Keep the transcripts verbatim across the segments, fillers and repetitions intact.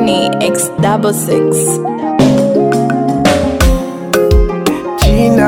Genie X double six. Gina,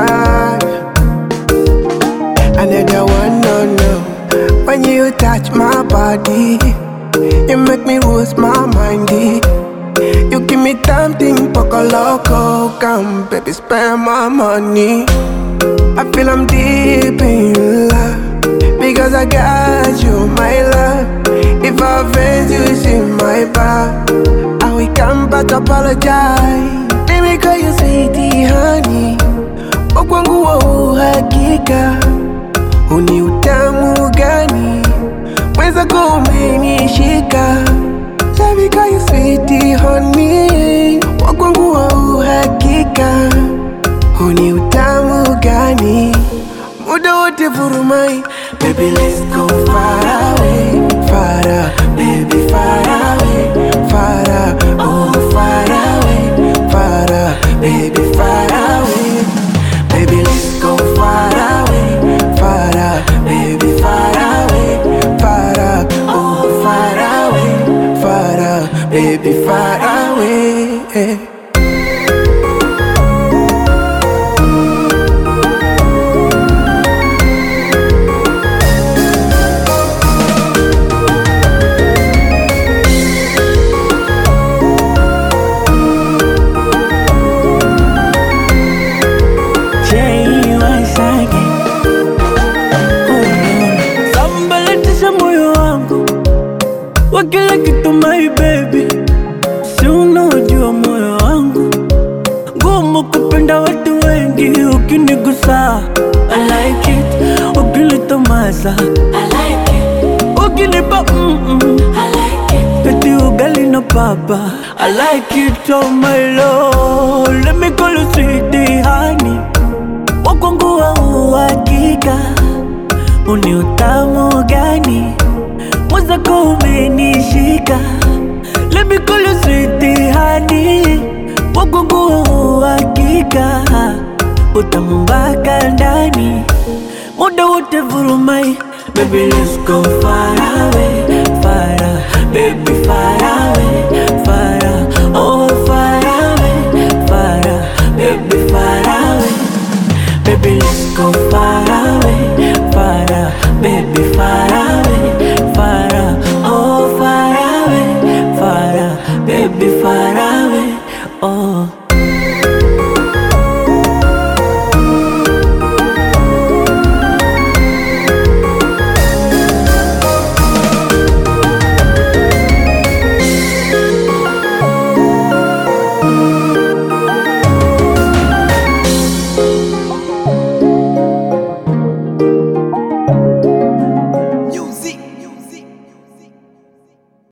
another one, no, no. When you touch my body, you make me lose my mind. You give me something poco loco, come baby spend my money. I feel I'm deep in love, because I got you, my love. If I offend you, it's in my back. I will come back to apologize. Baby, call you sweetie honey. Wakwangu wa uhakika, uni utamu gani? Mweza kumenishika. Baby, call you sweetie honey. Wakwangu wa uhakika, uni utamu gani? Muda wote vurumai. Baby, let's go far away, far away, baby, far away, far away, oh, far away, far away, baby, far away. Baby, let's go far away, far away, baby, far away, far away, oh, far away, far away, baby, far away. Wakila kitu my baby, si unajua moyo wangu ngumu kupenda watu wengi. Ukinigusa I like it, ukinitomasa I like it, ukinipa mm mm I like it, kati ugali na papa I like it, oh my lord. Let me call you sweetie honey. Wakwangu wa uhakika, uni utamu gani? Mweza kumenishika. Let me call you sweetie honey. Wakwangu wa uhakika, utamu mpaka ndani. Muda wote vurumai. Baby, let's go far away,